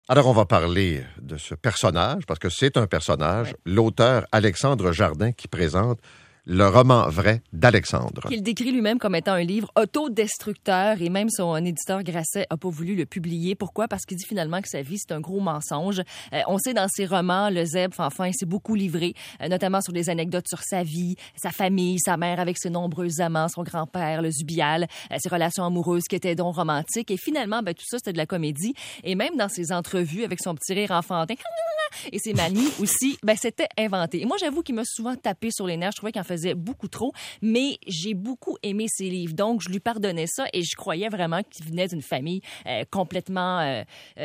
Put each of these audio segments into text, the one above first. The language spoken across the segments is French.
Alors, on va parler de ce personnage, parce que c'est un personnage, l'auteur Alexandre Jardin qui présente le roman vrai d'Alexandre. Il décrit lui-même comme étant un livre autodestructeur et même son éditeur Grasset n'a pas voulu le publier. Pourquoi? Parce qu'il dit finalement que sa vie, c'est un gros mensonge. On sait dans ses romans, le Zèbre Fanfan, il s'est beaucoup livré, notamment sur des anecdotes sur sa vie, sa famille, sa mère avec ses nombreux amants, son grand-père, le Zubial, ses relations amoureuses qui étaient donc romantiques. Et finalement, tout ça, c'était de la comédie. Et même dans ses entrevues avec son petit rire enfantin, et ses manies aussi, c'était inventé. Et moi, j'avoue qu'il m'a souvent tapé sur les nerfs. Je trouvais qu'il en faisait beaucoup trop, mais j'ai beaucoup aimé ses livres. Donc, je lui pardonnais ça et je croyais vraiment qu'il venait d'une famille complètement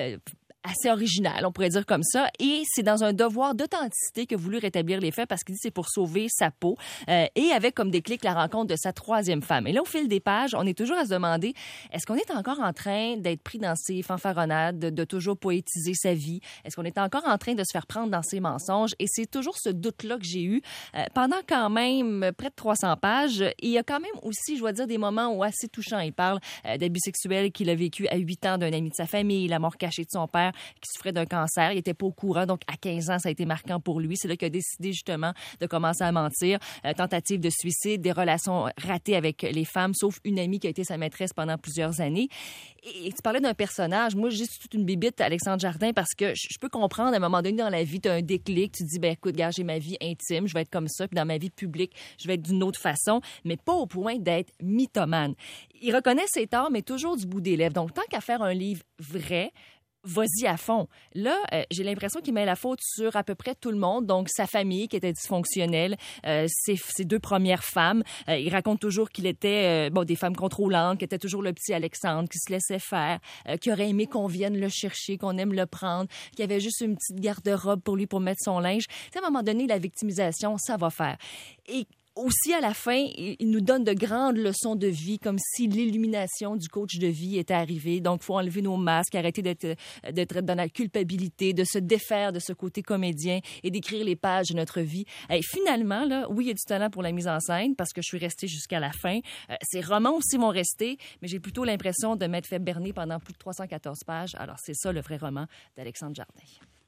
assez original, on pourrait dire comme ça. Et c'est dans un devoir d'authenticité qu'il a voulu rétablir les faits parce qu'il dit que c'est pour sauver sa peau. Et avec comme déclic la rencontre de sa troisième femme. Et là, au fil des pages, on est toujours à se demander, est-ce qu'on est encore en train d'être pris dans ses fanfaronnades, de toujours poétiser sa vie? Est-ce qu'on est encore en train de se faire prendre dans ses mensonges? Et c'est toujours ce doute-là que j'ai eu pendant quand même près de 300 pages. Et il y a quand même aussi, je dois dire, des moments où assez touchants. Il parle d'abus sexuels qu'il a vécu à 8 ans d'un ami de sa famille, la mort cachée de son père qui souffrait d'un cancer. Il était pas au courant, donc à 15 ans, ça a été marquant pour lui. C'est là qu'il a décidé justement de commencer à mentir. Tentative de suicide, des relations ratées avec les femmes, sauf une amie qui a été sa maîtresse pendant plusieurs années. Et tu parlais d'un personnage. Moi, j'ai toute une bibite, Alexandre Jardin, parce que je peux comprendre, à un moment donné dans la vie, tu as un déclic, tu te dis, écoute, gars, j'ai ma vie intime, je vais être comme ça, puis dans ma vie publique, je vais être d'une autre façon, mais pas au point d'être mythomane. Il reconnaît ses torts, mais toujours du bout des lèvres. Donc, tant qu'à faire un livre vrai, vas-y à fond. Là, j'ai l'impression qu'il met la faute sur à peu près tout le monde. Donc, sa famille qui était dysfonctionnelle, ses deux premières femmes. Il raconte toujours qu'il était des femmes contrôlantes, qu'il était toujours le petit Alexandre qui se laissait faire, qui aurait aimé qu'on vienne le chercher, qu'on aime le prendre, qu'il y avait juste une petite garde-robe pour lui pour mettre son linge. Tu sais, à un moment donné, la victimisation, ça va faire. Et aussi, à la fin, il nous donne de grandes leçons de vie, comme si l'illumination du coach de vie était arrivée. Donc, il faut enlever nos masques, arrêter d'être dans la culpabilité, de se défaire de ce côté comédien et d'écrire les pages de notre vie. Et finalement, là, oui, il y a du talent pour la mise en scène parce que je suis restée jusqu'à la fin. Ces romans aussi vont rester, mais j'ai plutôt l'impression de m'être fait berner pendant plus de 314 pages. Alors, c'est ça le vrai roman d'Alexandre Jardin.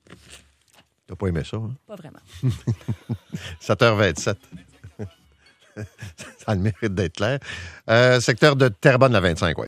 T'as pas aimé ça, hein? Pas vraiment. 7h27. Ça a le mérite d'être clair. Secteur de Terrebonne, la 25, oui.